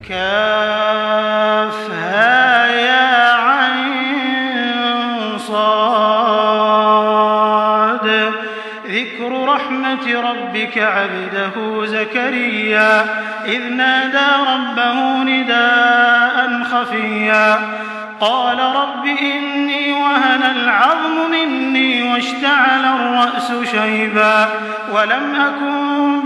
كافها ذكر رحمة ربك عبده زكريا إذ نادى ربه نداء خفيا قال رب إني وهن العظم مني واشتعل الرأس شيبا ولم أكن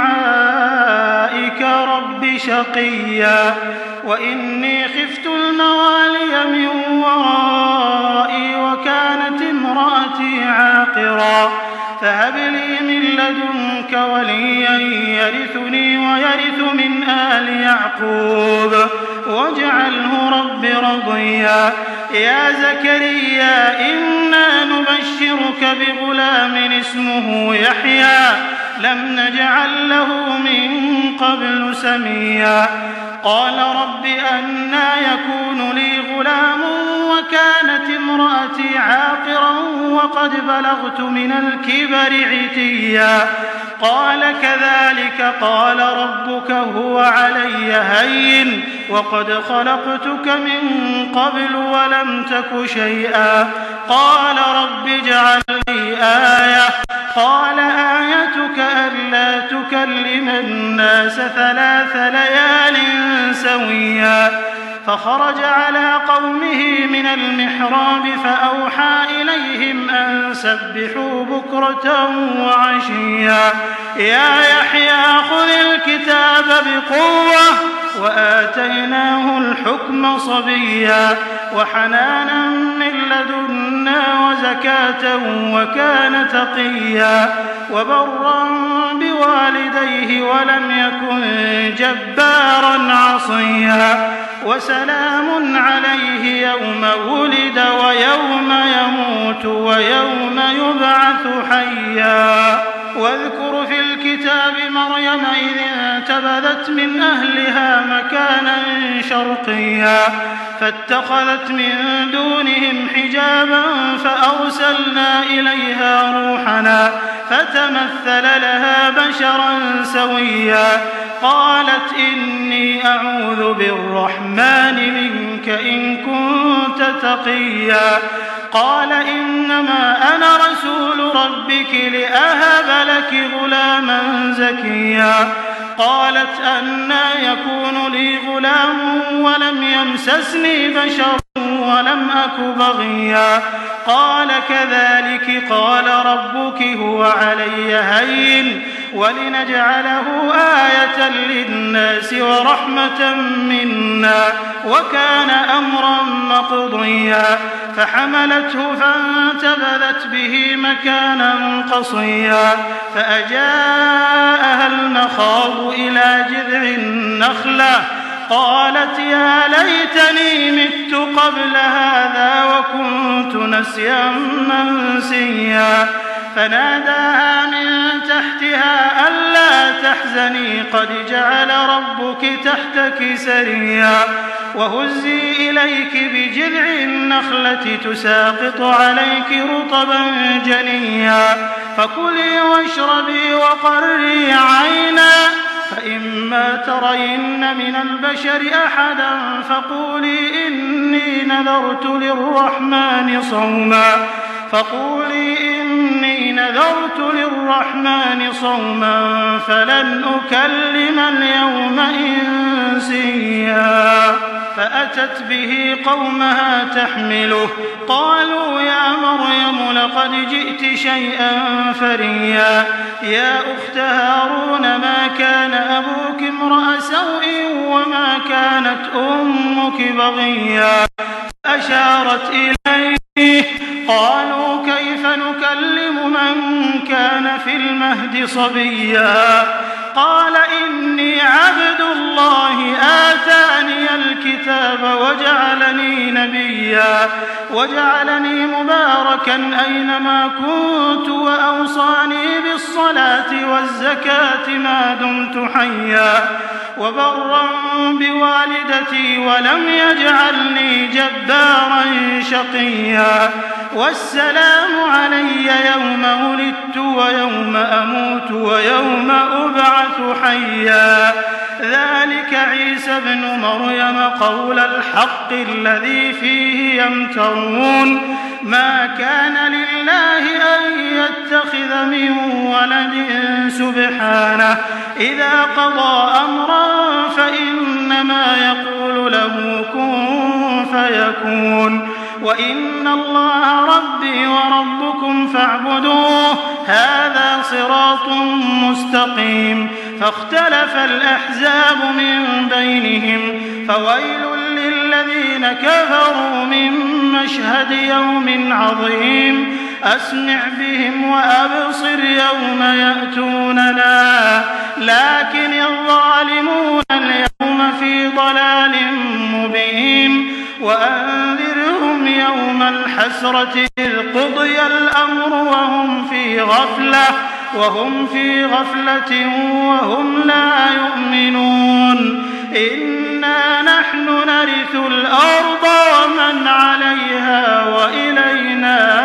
بدعائك رب شقيا وإني خفت الموالي من ورائي وكانت امرأتي عاقرا فهب لي من لدنك وليا يرثني ويرث من آل يعقوب واجعله رب رضيا يا زكريا إنا نبشرك بغلام اسمه يحيى لم نجعل له من قبل سميا قال رب أنى يكون لي غلام وكانت امرأتي عاقرا وقد بلغت من الكبر عتيا قال كذلك قال ربك هو علي هين وقد خلقتك من قبل ولم تك شيئا قال رب اجعل لي آية قال آيتك ألا تكلم الناس 3 ليال سويا فخرج على قومه من المحراب فأوحى إليهم أن سبحوا بكرة وعشيا يا يحيى خذ الكتاب بقوة وآتيناه الحكم صبيا وحنانا من لدنا وزكاة وكان تقيا وبرا بوالديه ولم يكن جبارا عصيا وسلام عليه يوم ولد ويوم يموت ويوم يبعث حيا واذكر في الكتاب مريم إذ انتبذت من أهلها مكانا شرقيا فاتخذت من دونهم حجابا فأرسلنا إليها روحنا فتمثل لها بشرا سويا قالت إني أعوذ بالرحمن منك إن كنت تقيا قال إنما أنا رسول ربك لأهب لك غلاما زكيا قالت أنى يكون لي غلام ولم يمسسني بشر ولم أك بغيا قال كذلك قال ربك هو علي هين ولنجعله آية للناس ورحمة منا وكان أمرا مقضيا فحملته فانتبذت به مكانا قصيا فأجاءها المخاض إلى جذع النخلة قالت يا ليتني مت قبل هذا وكنت نسيا منسيا فناداها من تحتها ألا تحزني قد جعل ربك تحتك سريا وهزي إليك بجذع النخلة تساقط عليك رطبا جنيا فكلي واشربي وقري عينا فإما ترين من البشر أحدا فقولي إني نذرت للرحمن صوما فلن أكلم اليوم إنسيا فأتت به قومها تحمله قالوا يا مريم لقد جئت شيئا فريا يا أخت هارون ما كان أبوك امرأ سوء وما كانت أمك بغيا أشارت إليه قالوا كيف نكلم من كان في المهد صبيا قال إني عبد الله آتاني الكتاب وجعلني نبيا وجعلني مباركا أينما كنت وأوصاني بالصلاة والزكاة ما دمت حيا وبرا بوالدتي ولم يجعلني جبارا شقيا والسلام علي يوم ولدت ويوم أموت ويوم أبعث حيا ذلك عيسى ابن مريم قول الحق الذي فيه يمترون ما كان لله أن يتخذ من ولد سبحانه إذا قضى أمرا فإنما يقول له كن فيكون وإن الله ربي وربكم فاعبدوه هذا صراط مستقيم فاختلف الأحزاب من بينهم فويل للذين كفروا من مشهد يوم عظيم أسمع بهم وأبصر يوم يأتوننا لكن الظالمون اليوم في ضلال مبين وأنذرهم يوم الحسرة إذ قضي الأمر وهم في غفلة وهم لا يؤمنون إنا نحن نرث الأرض ومن عليها وإلينا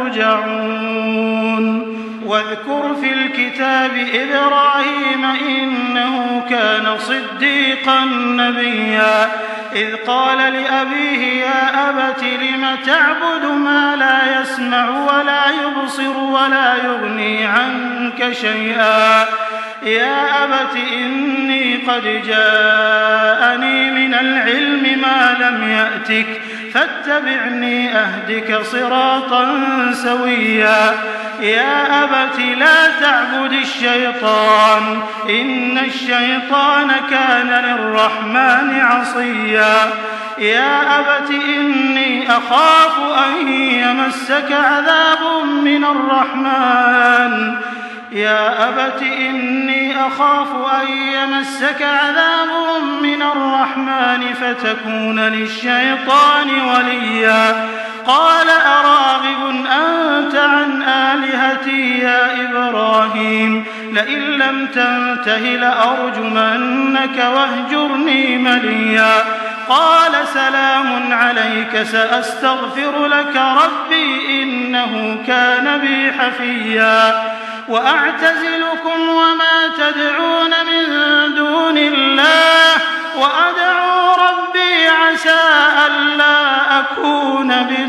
يرجعون واذكر في الكتاب إبراهيم إنه كان صديقا نبيا إذ قال لأبيه يا أبت لم تعبد ما لا يسمع ولا يبصر ولا يغني عنك شيئا يا أبت إني قد جاءني من العلم ما لم يأتك فاتبعني أهدك صراطا سويا يا أبت لا تعبد الشيطان إن الشيطان كان للرحمن عصيا يا أبت إني أخاف أن يمسك عذاب من الرحمن يا أبت إني أخاف أن يمسك عذاب من الرحمن فتكون للشيطان وليا قال أراغب أنت عن آلهتي يا إبراهيم لئن لم تنته لأرجمنك واهجرني مليا قال سلام عليك سأستغفر لك ربي إنه كان بي حفيا وأعتزلكم وما تدعون من دون الله وأدعو ربي عسى ألا أكون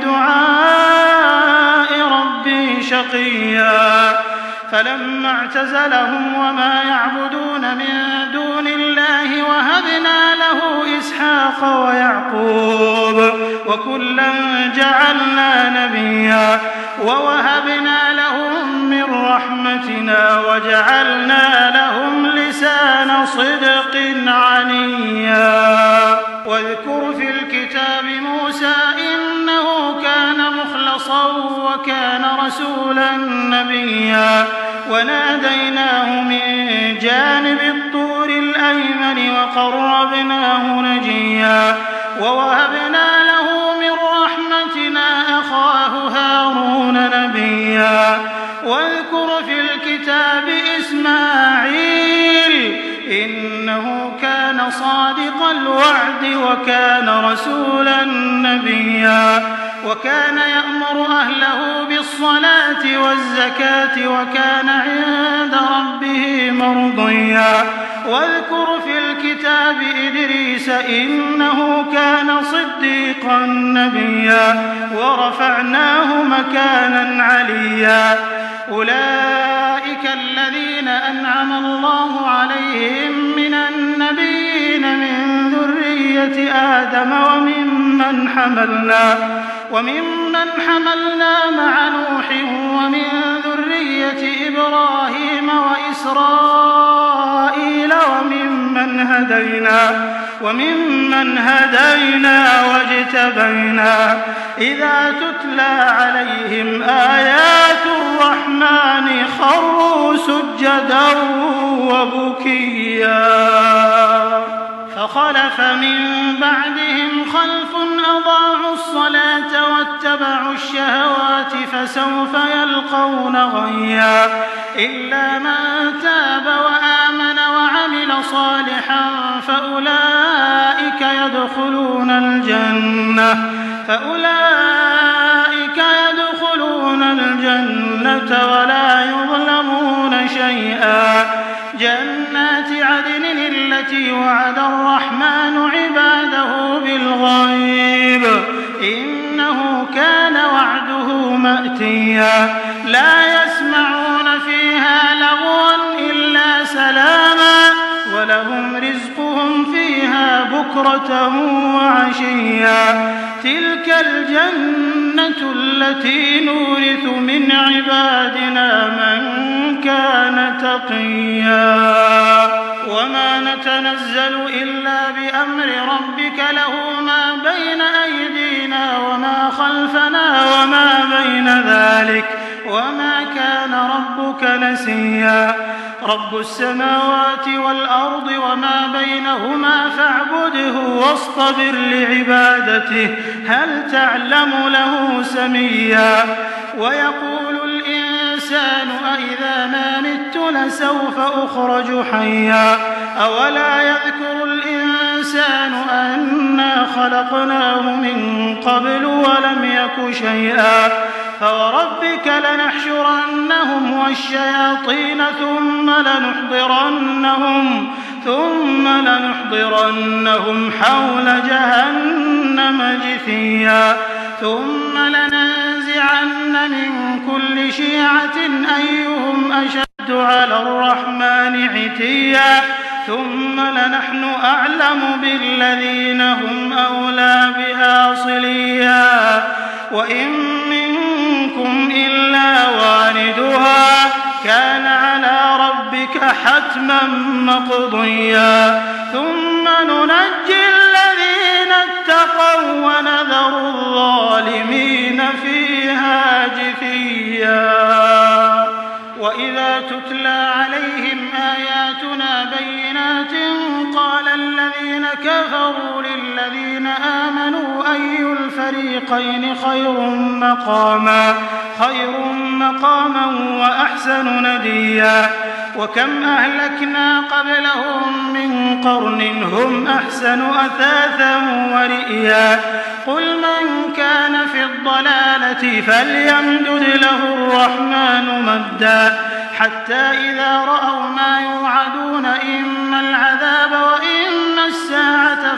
بدعاء ربي شقيا فلما اعتزلهم وما يعبدون من دون الله وهبنا له إسحاق ويعقوب وكلا جعلنا نبيا ووهبنا لهم من رحمتنا وجعلنا لهم لسان صدق عليا واذكر في الكتاب موسى إنه كان مخلصا وكان رسولا نبيا وناديناه من جانب الطور الأيمن وقربناه نجيا ووهبنا له من رحمتنا أخاه هارون نبيا واذكر في الكتاب إسماعيل إنه كان صادق الوعد وكان رسولا نبيا وكان يأمر أهله بالصلاة والزكاة وكان عند ربه مرضيا واذكر في الكتاب إدريس إنه كان صديقا نبيا ورفعناه مكانا عليا أولئك الذين أنعم الله عليهم من النبيين من ذرية آدم وممن حملنا مع نوح ومن ذرية إبراهيم وإسرائيل وممن هدينا واجتبينا إذا تتلى عليهم آيات الرحمن خروا سجدا وبكيا فخلف من بعدهم خلف أضاعوا الصلاة واتبعوا الشهوات فسوف يلقون غيا إلا من تاب وآمن وعمل صالحا فأولئك يدخلون الجنة ولا يظلمون شيئا جنات عدن التي وعد الرحمن عباده بالغيب إنه كان وعده مأتيا لا يسمعون فيها لغوا إلا سلاما ولهم رزقهم فيها بكرة وعشيا تلك الجنة التي نورث من عبادنا من كان تقيا وما نتنزل إلا بأمر ربك له ما بين أيدينا وما خلفنا وما بين ذلك وما كان ربك نسيا رب السماوات والأرض وما بينهما فاعبده واصطبر لعبادته هل تعلم له سميا ويقول الإنسان أإذا ما مت لسوف أخرج حيا أولا يذكر الإنسان أنا خلقناه من قبل ولم يك شيئا فوربك لنحشرنهم والشياطين ثم لنحضرنهم حول جهنم جثيا ثم لننزعن من كل شيعة أيهم أشد على الرحمن عتيا ثم لنحن أعلم بالذين هم أولى بها صليا وإن منكم إلا واردها كان على ربك حتما مقضيا ثم ننجي الذين اتقوا ونذر الظالمين فيها جثيا وإذا تتلى عليهم آياتنا بينات قال الذين كفروا للذين آمنوا أي الفريقين خير مقاما وأحسن نديا وكم أهلكنا قبلهم من قرن هم أحسن أثاثا ورئيا قل من كان في الضلالة فليمدد له الرحمن مدا حتى إذا رأوا ما يوعدون إما العذاب وإما الساعة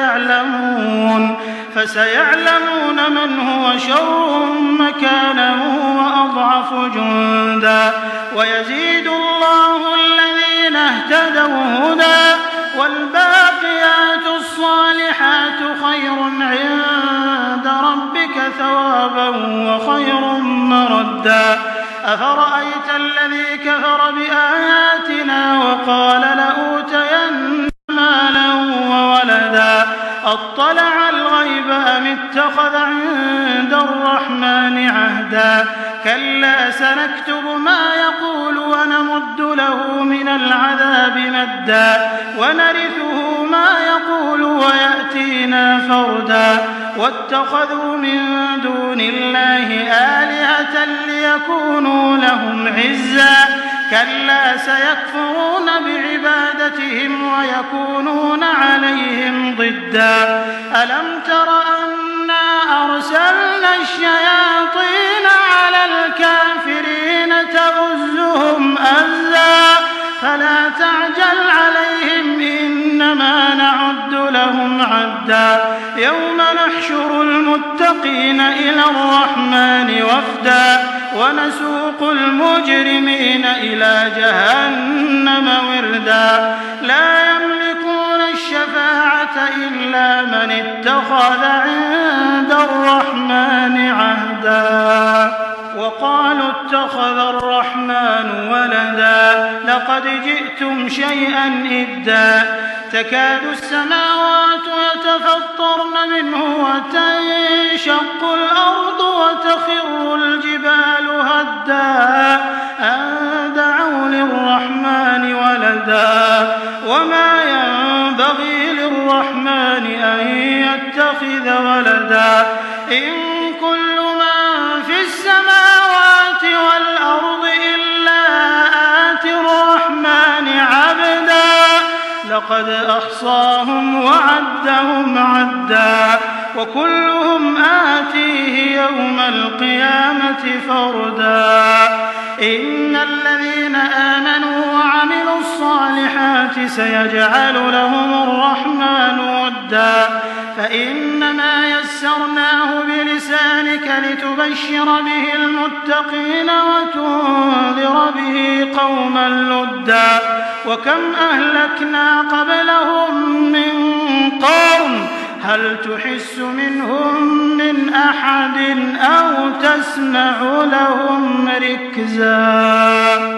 فسيعلمون من هو شر مكانا وأضعف جندا ويزيد الله الذين اهتدوا هدى والباقيات الصالحات خير عند ربك ثوابا وخير مردا أفرأيت الذي كفر بآياتنا وقال لأوتين مالا وولدا أطلع الغيب أم اتخذ عند الرحمن عهدا كلا سنكتب ما يقول ونمد له من العذاب مدا ونرثه ما يقول ويأتينا فردا واتخذوا من دون الله آلهة ليكونوا لهم عزا كلا سيكفرون بعبادتهم ويكونون عليهم ضدا ألم تر أنا أرسلنا الشياطين على الكافرين تؤزهم أزا فلا تعجل عليهم إنما نعد لهم عدا يوم نحشر المتقين إلى الرحمن وفدا ونسوق المجرمين إلى جهنم وردا لا يملكون الشفاعة إلا من اتخذ عند الرحمن عهدا وقالوا اتخذ الرحمن ولدا لقد جئتم شيئا إدا تكاد السماوات يتفطرن منه وتنشق الأرض وتخر الجبال هدا أن دعوا للرحمن ولدا وما ينبغي للرحمن أن يتخذ ولدا إن كل من في السماوات والأرض إلا آتي الرحمن عبدا لقد أحصاهم وعدهم عدا وكلهم آتيه يوم القيامة فردا إن الذين آمنوا وعملوا الصالحات سيجعل لهم الرحمن ودا فإنما يسرناه بلسانك لتبشر به المتقين وتنذر به قوما لدا وكم أهلكنا قبلهم من قرن هل تحس منهم من أحد أو تسمع لهم ركزا